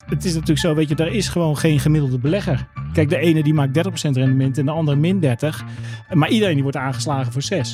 het is natuurlijk zo, weet je, er is gewoon geen gemiddelde belegger. Kijk, de ene die maakt 30% rendement en de andere min 30. Maar iedereen die wordt aangeslagen voor 6.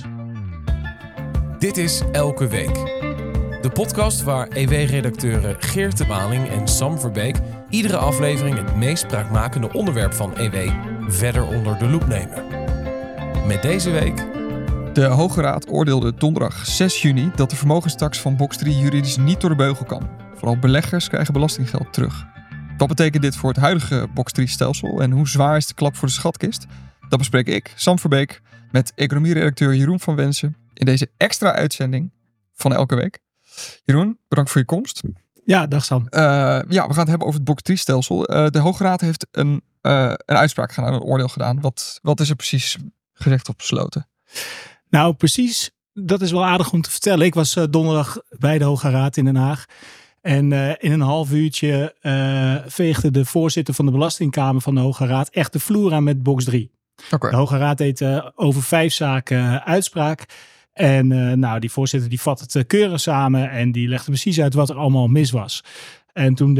Dit is Elke Week. De podcast waar EW-redacteuren Geert de Waling en Sam Verbeek iedere aflevering het meest spraakmakende onderwerp van EW verder onder de loep nemen. Met deze week... De Hoge Raad oordeelde donderdag 6 juni dat de vermogenstaks van box 3 juridisch niet door de beugel kan. Vooral beleggers krijgen belastinggeld terug. Wat betekent dit voor het huidige box 3 stelsel en hoe zwaar is de klap voor de schatkist? Dat bespreek ik, Sam Verbeek, met economieredacteur Jeroen van Wensen in deze extra uitzending van Elke Week. Jeroen, bedankt voor je komst. Ja, dag Sam. We gaan het hebben over het box 3 stelsel. De Hoge Raad heeft een uitspraak gedaan, een oordeel gedaan. Wat is er precies gezegd of besloten? Nou, precies. Dat is wel aardig om te vertellen. Ik was donderdag bij de Hoge Raad in Den Haag. En in een half uurtje veegde de voorzitter van de Belastingkamer van de Hoge Raad echt de vloer aan met box 3. Okay. De Hoge Raad deed over 5 zaken uitspraak. En die voorzitter die vat het keurig samen en die legde precies uit wat er allemaal mis was. En toen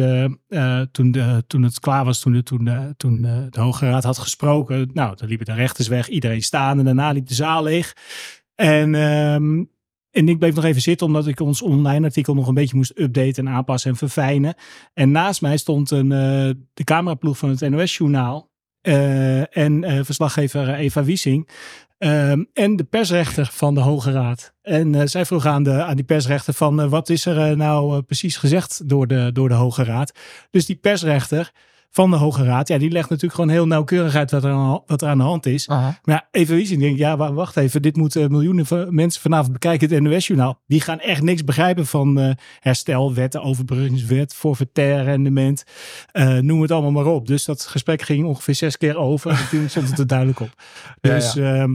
het klaar was, toen de Hoge Raad had gesproken, dan liepen de rechters weg, iedereen staan en daarna liep de zaal leeg. En ik bleef nog even zitten, omdat ik ons online artikel nog een beetje moest updaten en aanpassen en verfijnen. En naast mij stond de cameraploeg van het NOS-journaal en verslaggever Eva Wiesing. En de persrechter van de Hoge Raad. En zij vroeg aan die persrechter van wat is er nou precies gezegd door de Hoge Raad. Dus die persrechter van de Hoge Raad, die legt natuurlijk gewoon heel nauwkeurig uit wat er aan de hand is. Aha. Maar even Wiesing denkt, wacht even, dit moeten miljoenen mensen vanavond bekijken, het NOS-journaal. Die gaan echt niks begrijpen van herstelwetten, overbruggingswet, forfaitair rendement. Noem het allemaal maar op. Dus dat gesprek ging ongeveer 6 keer over en toen stond het er duidelijk op. Dus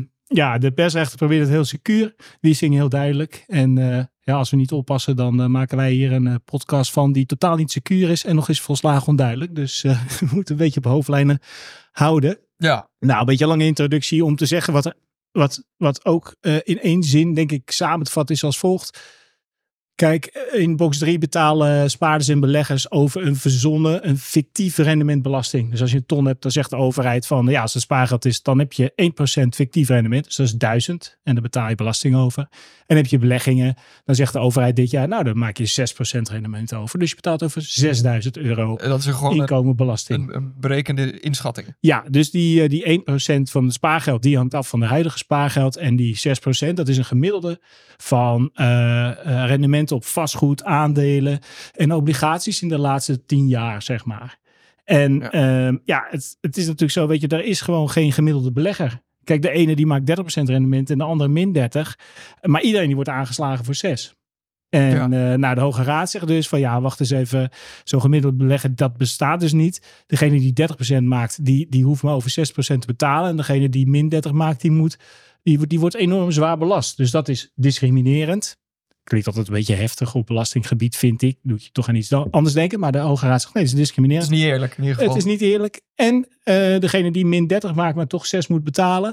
de persrechter probeert het heel secuur. Wiesing heel duidelijk. En als we niet oppassen, dan maken wij hier een podcast van die totaal niet secuur is en nog eens volslagen onduidelijk. Dus we moeten een beetje op hoofdlijnen houden. Ja. Nou, een beetje een lange introductie om te zeggen wat ook in één zin, denk ik, samen te vatten is als volgt. Kijk, in box 3 betalen spaarders en beleggers over een fictieve rendementbelasting. Dus als je een ton hebt, dan zegt de overheid van, als het spaargeld is, dan heb je 1% fictief rendement. Dus dat is 1000 en daar betaal je belasting over. En heb je beleggingen, dan zegt de overheid dit jaar, dan maak je 6% rendement over. Dus je betaalt over €6.000 Dat is gewoon inkomenbelasting. Een berekende inschatting. Ja, dus die 1% van het spaargeld, die hangt af van de huidige spaargeld. En die 6%, dat is een gemiddelde van rendement op vastgoed, aandelen en obligaties in de laatste 10 jaar, zeg maar. En het is natuurlijk zo, weet je, er is gewoon geen gemiddelde belegger. Kijk, de ene die maakt 30% rendement en de andere min 30. Maar iedereen die wordt aangeslagen voor 6. En de Hoge Raad zegt dus van wacht eens even, zo'n gemiddeld belegger, dat bestaat dus niet. Degene die 30% maakt, die hoeft maar over 6% te betalen. En degene die min 30 maakt, die wordt enorm zwaar belast. Dus dat is discriminerend. Klinkt altijd een beetje heftig op belastinggebied, vind ik. Doe je toch aan iets anders denken. Maar de Hoge Raad zegt nee, het is discriminerend. Het is niet eerlijk in ieder geval. Het is niet eerlijk. En degene die min 30 maakt, maar toch 6 moet betalen.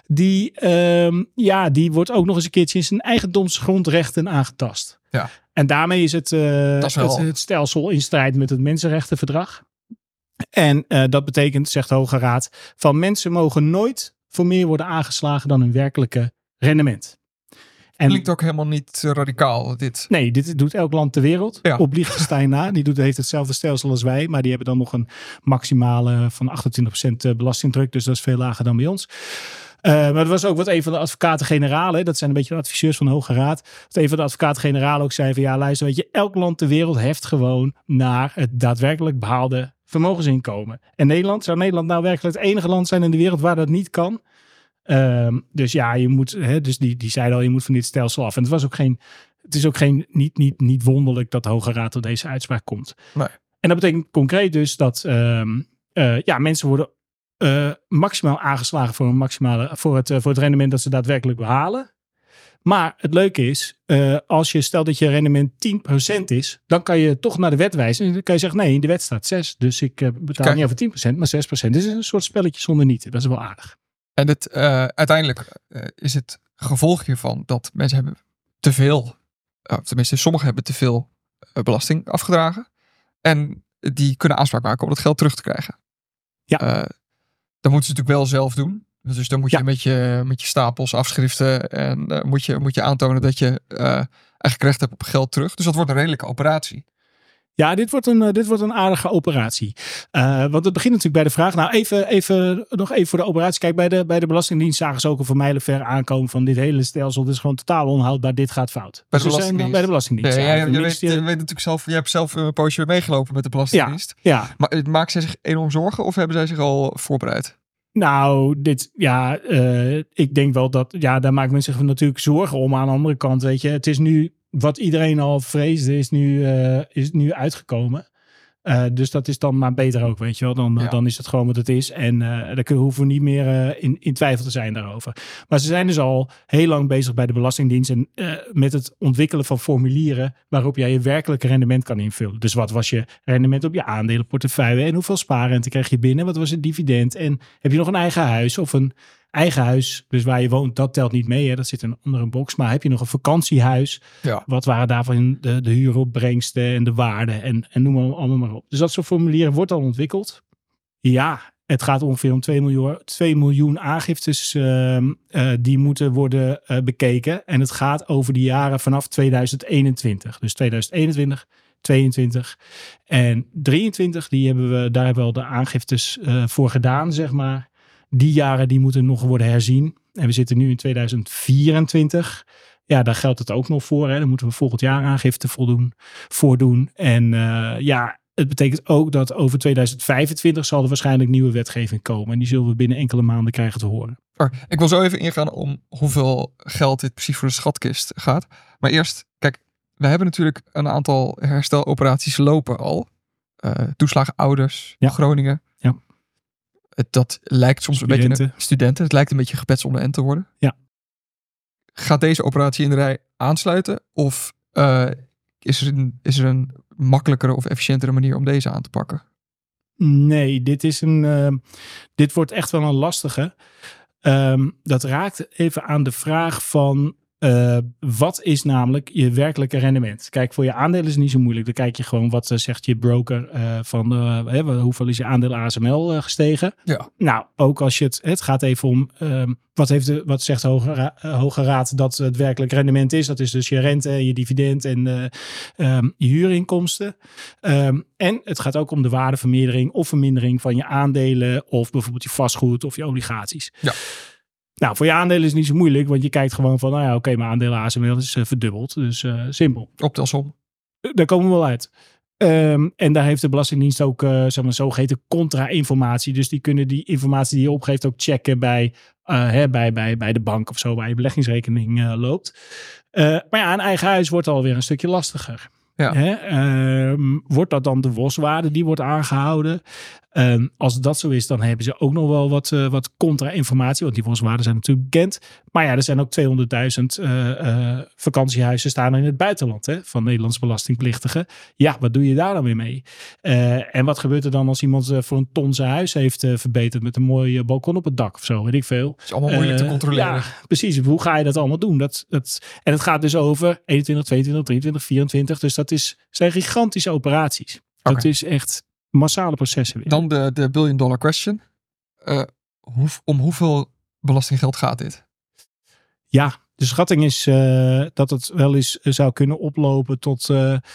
Die wordt ook nog eens een keertje in zijn eigendomsgrondrechten aangetast. Ja. En daarmee is het stelsel in strijd met het Mensenrechtenverdrag. En dat betekent, zegt de Hoge Raad, van mensen mogen nooit voor meer worden aangeslagen dan hun werkelijke rendement. En klinkt ook helemaal niet radicaal, dit. Nee, dit doet elk land ter wereld. Ja. Op Liechtenstein na. Heeft hetzelfde stelsel als wij. Maar die hebben dan nog een maximale van 28% belastingdruk. Dus dat is veel lager dan bij ons. Maar dat was ook wat een van de advocaten-generalen. Dat zijn een beetje de adviseurs van de Hoge Raad. Wat een van de advocaten-generalen ook zei van luister, weet je, elk land ter wereld heft gewoon naar het daadwerkelijk behaalde vermogensinkomen. En zou Nederland nou werkelijk het enige land zijn in de wereld waar dat niet kan? Dus je moet, dus die zeiden al, je moet van dit stelsel af. En het is ook niet wonderlijk dat de Hoge Raad tot deze uitspraak komt. Nee. En dat betekent concreet dus dat mensen worden maximaal aangeslagen voor het rendement dat ze daadwerkelijk behalen. Maar het leuke is, als je stelt dat je rendement 10% is, dan kan je toch naar de wet wijzen. En dan kan je zeggen, nee, in de wet staat 6. Dus ik betaal niet over 10%, maar 6%. Dus het is een soort spelletje zonder nieten. Dat is wel aardig. En uiteindelijk is het gevolg hiervan dat mensen hebben te veel, tenminste sommigen hebben te veel belasting afgedragen. En die kunnen aanspraak maken om dat geld terug te krijgen. Ja. Dan moeten ze natuurlijk wel zelf doen. Dus dan moet je met je stapels afschriften en moet je aantonen dat je eigenlijk recht hebt op geld terug. Dus dat wordt een redelijke operatie. Ja, dit wordt een aardige operatie. Want het begint natuurlijk bij de vraag. Nou, nog even voor de operatie. Kijk, bij de Belastingdienst zagen ze ook al van mijlenver aankomen van dit hele stelsel. Dit is gewoon totaal onhoudbaar. Dit gaat fout. Bij de Belastingdienst. Nee, je weet natuurlijk zelf. Jij hebt zelf een poosje meegelopen met de Belastingdienst. Ja. Maar maakt zij zich enorm zorgen of hebben zij zich al voorbereid? Nou, ik denk wel dat, daar maakt men zich natuurlijk zorgen om. Aan de andere kant, weet je, het is nu, wat iedereen al vreesde, is nu uitgekomen. Dus dat is dan maar beter ook, weet je wel. Dan is het gewoon wat het is. En daar hoeven we niet meer in twijfel te zijn daarover. Maar ze zijn dus al heel lang bezig bij de Belastingdienst. En met het ontwikkelen van formulieren waarop jij je werkelijke rendement kan invullen. Dus wat was je rendement op je aandelenportefeuille? En hoeveel spaarrente kreeg je binnen? Wat was het dividend? En heb je nog een eigen huis of een eigen huis, dus waar je woont, dat telt niet mee. Hè? Dat zit in een andere box. Maar heb je nog een vakantiehuis? Ja. Wat waren daarvan de huuropbrengsten en de waarden? En noem maar allemaal maar op. Dus dat soort formulieren wordt al ontwikkeld. Ja, het gaat ongeveer om 2 miljoen aangiftes die moeten worden bekeken. En het gaat over de jaren vanaf 2021. Dus 2021, 22 en 23. Daar hebben we al de aangiftes voor gedaan, zeg maar. Die jaren die moeten nog worden herzien. En we zitten nu in 2024. Ja, daar geldt het ook nog voor. Hè. Dan moeten we volgend jaar aangifte voordoen. En het betekent ook dat over 2025 zal er waarschijnlijk nieuwe wetgeving komen. En die zullen we binnen enkele maanden krijgen te horen. Ik wil zo even ingaan om hoeveel geld dit precies voor de schatkist gaat. Maar eerst, kijk, we hebben natuurlijk een aantal hersteloperaties lopen al. Toeslagen ouders, Groningen. Ja. Dat lijkt soms een beetje studenten. Het lijkt een beetje gepets om de end te worden. Ja. Gaat deze operatie in de rij aansluiten? Of is er een makkelijkere of efficiëntere manier om deze aan te pakken? Nee, dit wordt echt wel een lastige. Dat raakt even aan de vraag van wat is namelijk je werkelijke rendement? Kijk, voor je aandelen is het niet zo moeilijk. Dan kijk je gewoon wat zegt je broker hoeveel is je aandeel ASML gestegen? Ja. Nou, ook als je het gaat even om wat zegt de Hoge Raad dat het werkelijk rendement is. Dat is dus je rente, je dividend en je huurinkomsten. En het gaat ook om de waardevermeerdering of vermindering van je aandelen of bijvoorbeeld je vastgoed of je obligaties. Ja. Nou, voor je aandelen is het niet zo moeilijk, want je kijkt gewoon van, mijn aandelen ASML is verdubbeld. Dus simpel. Optelsom. Daar komen we wel uit. En daar heeft de Belastingdienst ook zogeheten contra-informatie. Dus die kunnen die informatie die je opgeeft ook checken bij de bank of zo, waar je beleggingsrekening loopt. Maar ja, een eigen huis wordt alweer een stukje lastiger. Ja. Wordt dat dan de WOS-waarde die wordt aangehouden? Als dat zo is, dan hebben ze ook nog wel wat contra-informatie. Want die WOS-waarden zijn natuurlijk bekend. Maar ja, er zijn ook 200.000 vakantiehuizen staan er in het buitenland. Hè, van Nederlandse belastingplichtigen. Ja, wat doe je daar dan weer mee? En wat gebeurt er dan als iemand voor een ton zijn huis heeft verbeterd met een mooi balkon op het dak of zo? Weet ik veel. Het is allemaal moeilijk te controleren. Ja, precies. Hoe ga je dat allemaal doen? En het gaat dus over 21, 22, 23, 24. Dus dat zijn gigantische operaties. Okay. Dat is echt massale processen weer. Dan de billion-dollar question. Om hoeveel belastinggeld gaat dit? Ja, de schatting is dat het wel eens zou kunnen oplopen tot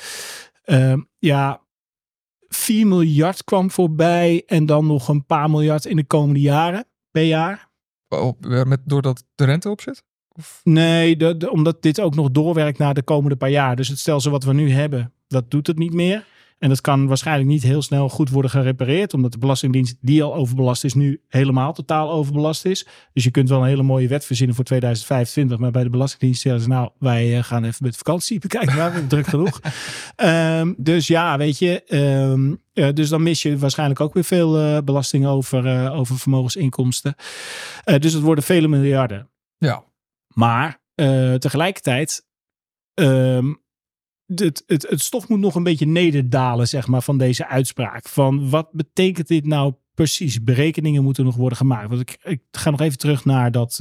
4 miljard kwam voorbij en dan nog een paar miljard in de komende jaren per jaar. Doordat de rente op zit? Of? Nee, omdat dit ook nog doorwerkt naar de komende paar jaar. Dus het stelsel wat we nu hebben, dat doet het niet meer. En dat kan waarschijnlijk niet heel snel goed worden gerepareerd. Omdat de Belastingdienst die al overbelast is, nu helemaal totaal overbelast is. Dus je kunt wel een hele mooie wet verzinnen voor 2025. Maar bij de Belastingdienst zeggen ze, wij gaan even met vakantie bekijken. Maar we hebben druk genoeg. Dus ja, weet je. Dus dan mis je waarschijnlijk ook weer veel belasting over vermogensinkomsten. Dus het worden vele miljarden. Ja. Maar tegelijkertijd... Het stof moet nog een beetje nederdalen, zeg maar, van deze uitspraak. Van wat betekent dit nou precies? Berekeningen moeten nog worden gemaakt. Want ik ga nog even terug naar dat...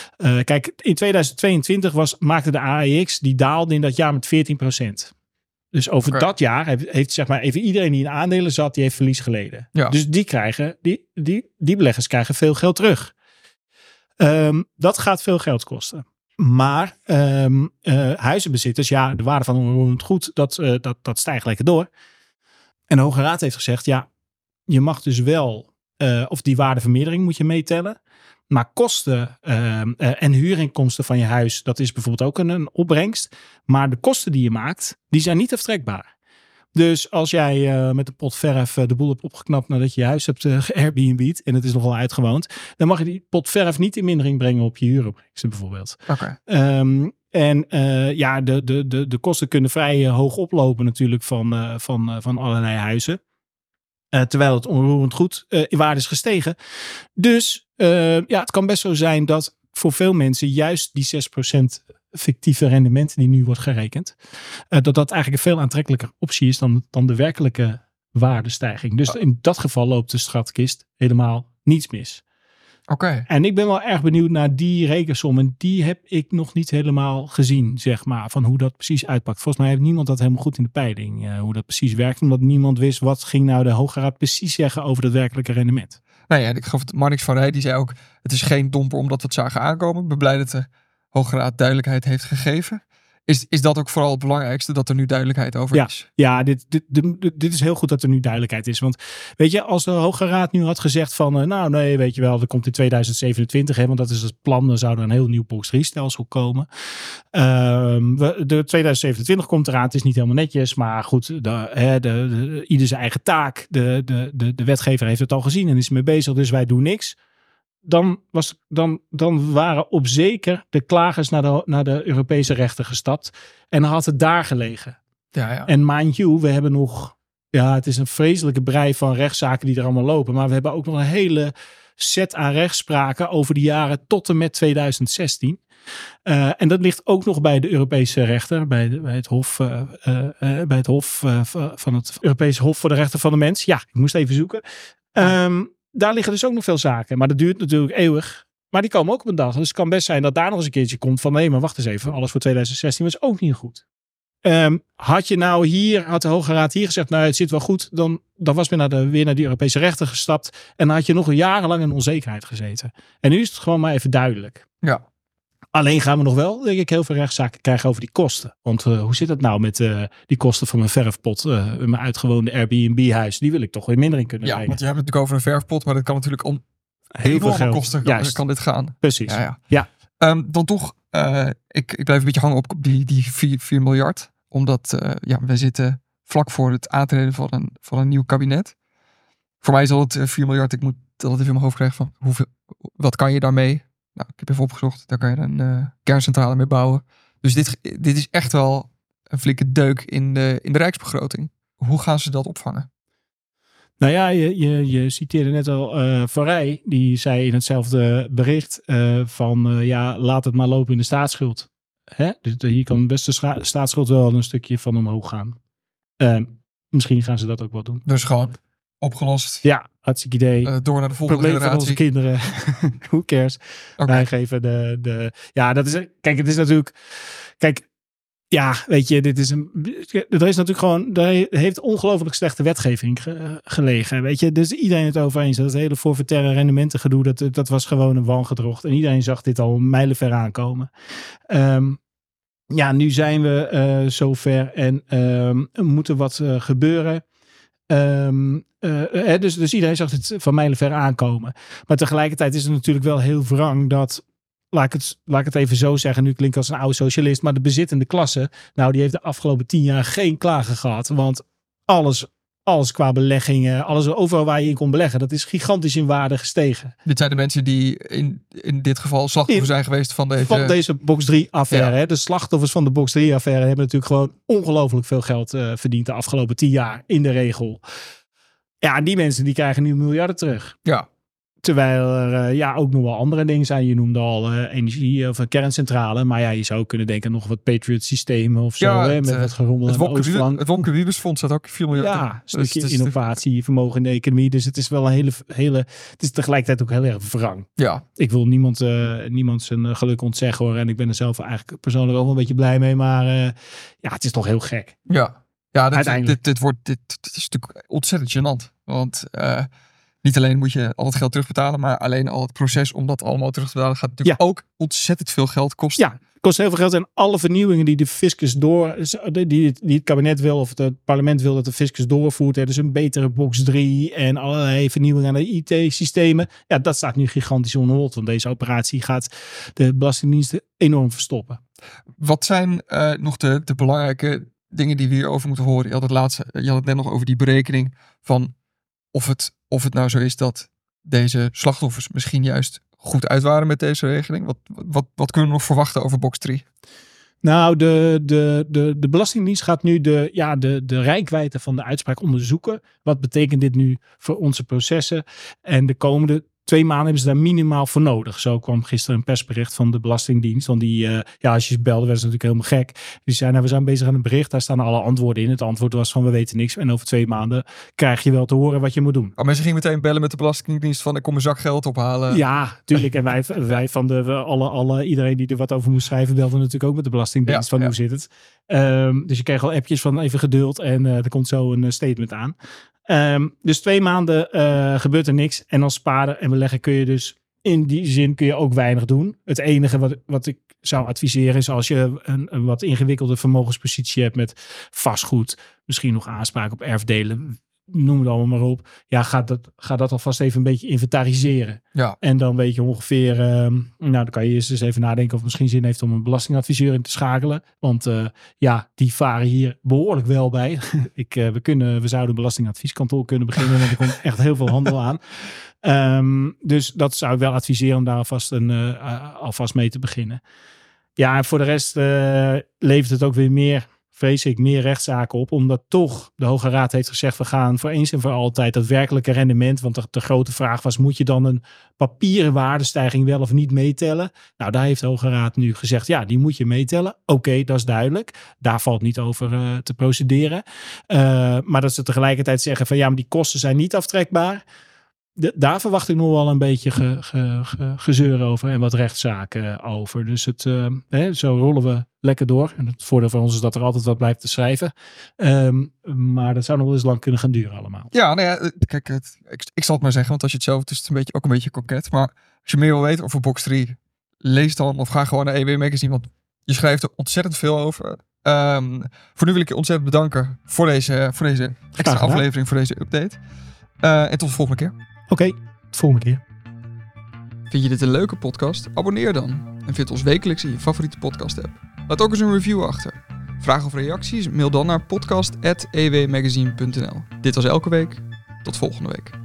kijk, in 2022 maakte de AEX, die daalde in dat jaar met 14%. Dus over dat jaar heeft zeg maar even iedereen die in aandelen zat, die heeft verlies geleden. Ja. Dus die beleggers krijgen veel geld terug. Dat gaat veel geld kosten. Maar huizenbezitters, de waarde van onroerend goed, dat stijgt lekker door. En de Hoge Raad heeft gezegd, je mag dus wel, of die waardevermeerdering moet je meetellen. Maar kosten en huurinkomsten van je huis, dat is bijvoorbeeld ook een opbrengst. Maar de kosten die je maakt, die zijn niet aftrekbaar. Dus als jij met de pot verf de boel hebt opgeknapt nadat je je huis hebt geairbnb'd en het is nogal uitgewoond, dan mag je die pot verf niet in mindering brengen op je huuropbrengsten bijvoorbeeld. Okay. De kosten kunnen vrij hoog oplopen natuurlijk van allerlei huizen. Terwijl het onroerend goed in waarde is gestegen. Dus het kan best zo zijn dat voor veel mensen juist die 6% fictieve rendement die nu wordt gerekend, dat eigenlijk een veel aantrekkelijker optie is dan de werkelijke waardestijging. Dus in dat geval loopt de schatkist helemaal niets mis. Okay. En ik ben wel erg benieuwd naar die rekensom. En die heb ik nog niet helemaal gezien, zeg maar, van hoe dat precies uitpakt. Volgens mij heeft niemand dat helemaal goed in de peiling, hoe dat precies werkt. Omdat niemand wist wat ging nou de Hoge Raad precies zeggen over het werkelijke rendement. Nou ja, ik geloof dat Marnix van Rij, die zei ook, het is geen domper omdat we het zagen aankomen. Ik ben blij dat de Hoge Raad duidelijkheid heeft gegeven. Is dat ook vooral het belangrijkste, dat er nu duidelijkheid over is? Ja, dit is heel goed dat er nu duidelijkheid is. Want weet je, als de Hoge Raad nu had gezegd van, nee, weet je wel, dat komt in 2027, want dat is het plan, dan zou er een heel nieuw Box 3-stelsel komen. De 2027 komt eraan, het is niet helemaal netjes, maar goed, ieder zijn eigen taak. De wetgever heeft het al gezien en is ermee bezig, dus wij doen niks. Dan waren op zeker de klagers naar de Europese rechter gestapt. En dan had het daar gelegen. Ja. En mind you, we hebben nog, het is een vreselijke brei van rechtszaken die er allemaal lopen. Maar we hebben ook nog een hele set aan rechtspraken over de jaren tot en met 2016. En dat ligt ook nog bij de Europese rechter, bij het Hof van het Europese Hof voor de Rechten van de Mens. Ja, ik moest even zoeken. Daar liggen dus ook nog veel zaken. Maar dat duurt natuurlijk eeuwig. Maar die komen ook op een dag. Dus het kan best zijn dat daar nog eens een keertje komt van, nee, maar wacht eens even. Alles voor 2016 was ook niet goed. Had de Hoge Raad hier gezegd, nou, het zit wel goed. Dan was men weer naar die Europese rechter gestapt. En dan had je nog jarenlang in onzekerheid gezeten. En nu is het gewoon maar even duidelijk. Ja. Alleen gaan we nog wel, denk ik, heel veel rechtszaken krijgen over die kosten. Want hoe zit het nou met die kosten van mijn verfpot, mijn uitgewoonde Airbnb-huis? Die wil ik toch weer minder in kunnen brengen. Want je hebt het natuurlijk over een verfpot, maar dat kan natuurlijk om heel veel geld. Kosten kan dit gaan. Precies. Ja. Dan toch, ik blijf een beetje hangen op die 4 miljard. Omdat we zitten vlak voor het aantreden van een nieuw kabinet. Voor mij is het 4 miljard. Ik moet dat even in mijn hoofd krijgen van wat kan je daarmee? Nou, ik heb even opgezocht. Daar kan je een kerncentrale mee bouwen. Dus dit is echt wel een flinke deuk in de rijksbegroting. Hoe gaan ze dat opvangen? Nou ja, je citeerde net al Van Rij. Die zei in hetzelfde bericht laat het maar lopen in de staatsschuld. Hè? Dus hier kan best de staatsschuld wel een stukje van omhoog gaan. Misschien gaan ze dat ook wel doen. Dus gewoon opgelost. Ja, hartstikke idee. Door naar de volgende generatie. Van onze kinderen. Who cares? Okay. Wij geven Ja, dat is... Kijk, het is natuurlijk... Kijk, ja, weet je, er is natuurlijk gewoon... Er heeft ongelooflijk slechte wetgeving gelegen. Weet je, dus iedereen het over eens. Dat hele forfaitaire rendementengedoe, dat was gewoon een wangedrocht. En iedereen zag dit al mijlenver aankomen. Nu zijn we zover en moet er wat gebeuren. Dus iedereen zag het van mijlenver aankomen. Maar tegelijkertijd is het natuurlijk wel heel wrang dat, laat ik het even zo zeggen, nu klinkt als een oude socialist, maar de bezittende klasse, nou, die heeft de afgelopen 10 jaar geen klagen gehad. Want alles qua beleggingen, overal waar je in kon beleggen, dat is gigantisch in waarde gestegen. Dit zijn de mensen die in dit geval slachtoffer zijn geweest van deze Box 3-affaire. Ja. De slachtoffers van de Box 3-affaire hebben natuurlijk gewoon ongelooflijk veel geld verdiend de afgelopen 10 jaar in de regel. Ja, die mensen die krijgen nu miljarden terug. Ja. Terwijl er ook nog wel andere dingen zijn. Je noemde al energie of een kerncentrale. Maar ja, je zou kunnen denken nog wat Patriot systemen of zo. Ja, met wat gerommel aan de oostflank. Het Wopke Wiebesfonds staat ook 4 miljard. Ja, een stukje innovatie, vermogen in de economie. Dus het is wel een hele... Het is tegelijkertijd ook heel erg wrang. Ja. Ik wil niemand zijn geluk ontzeggen hoor. En ik ben er zelf eigenlijk persoonlijk ook wel een beetje blij mee. Maar het is toch heel gek. Ja. Ja, Uiteindelijk. dit is natuurlijk ontzettend gênant. Want niet alleen moet je al het geld terugbetalen, maar alleen al het proces om dat allemaal terug te betalen gaat natuurlijk ook ontzettend veel geld kosten. Ja, het kost heel veel geld. En alle vernieuwingen die de fiscus die het kabinet wil of het parlement wil dat de fiscus doorvoert. Dus een betere box 3 en allerlei vernieuwingen aan de IT-systemen. Ja, dat staat nu gigantisch on hold. Want deze operatie gaat de Belastingdienst enorm verstoppen. Wat zijn nog de belangrijke dingen die we hierover moeten horen? Je had het net nog over die berekening van of het nou zo is dat deze slachtoffers misschien juist goed uit waren met deze regeling. Wat kunnen we nog verwachten over box 3? Nou, de Belastingdienst gaat nu de reikwijdte van de uitspraak onderzoeken. Wat betekent dit nu voor onze processen? En de komende 2 maanden hebben ze daar minimaal voor nodig. Zo kwam gisteren een persbericht van de Belastingdienst. Want als je ze belde, werd ze natuurlijk helemaal gek. Die zei, we zijn bezig aan een bericht. Daar staan alle antwoorden in. Het antwoord was van, we weten niks. En over 2 maanden krijg je wel te horen wat je moet doen. Oh, mensen gingen meteen bellen met de Belastingdienst van, ik kom mijn zak geld ophalen. Ja, tuurlijk. En wij van iedereen die er wat over moest schrijven, belde natuurlijk ook met de Belastingdienst hoe zit het. Dus je kreeg al appjes van even geduld en er komt zo een statement aan. Dus 2 maanden gebeurt er niks. En als spaarder en belegger kun je dus in die zin ook weinig doen. Het enige wat ik zou adviseren is als je een wat ingewikkelde vermogenspositie hebt met vastgoed, misschien nog aanspraak op erfdelen, noem het allemaal maar op. Ja, ga dat alvast even een beetje inventariseren. Ja. En dan weet je ongeveer, dan kan je eerst eens even nadenken of het misschien zin heeft om een belastingadviseur in te schakelen. Want die varen hier behoorlijk wel bij. We zouden een belastingadvieskantoor kunnen beginnen, want er komt echt heel veel handel aan. Dus dat zou ik wel adviseren om daar alvast mee te beginnen. Ja, en voor de rest levert het ook weer meer rechtszaken op, omdat toch de Hoge Raad heeft gezegd, we gaan voor eens en voor altijd dat werkelijke rendement, want de grote vraag was, moet je dan een papieren waardestijging wel of niet meetellen? Nou, daar heeft de Hoge Raad nu gezegd, ja, die moet je meetellen. Oké, dat is duidelijk. Daar valt niet over te procederen. Maar dat ze tegelijkertijd zeggen van, ja, maar die kosten zijn niet aftrekbaar. Daar verwacht ik nog wel een beetje gezeur over en wat rechtszaken over. Dus zo rollen we lekker door. En het voordeel van ons is dat er altijd wat blijft te schrijven. Maar dat zou nog wel eens lang kunnen gaan duren allemaal. Ja, kijk, ik zal het maar zeggen, want als je het zelf, het is ook een beetje koket. Maar als je meer wil weten over box 3, lees dan of ga gewoon naar EW Magazine, want je schrijft er ontzettend veel over. Voor nu wil ik je ontzettend bedanken voor deze extra aflevering, voor deze update. En tot de volgende keer. Oké, tot de volgende keer. Vind je dit een leuke podcast? Abonneer dan. En vind ons wekelijks in je favoriete podcast app. Laat ook eens een review achter. Vragen of reacties? Mail dan naar podcast@ewmagazine.nl. Dit was Elke Week. Tot volgende week.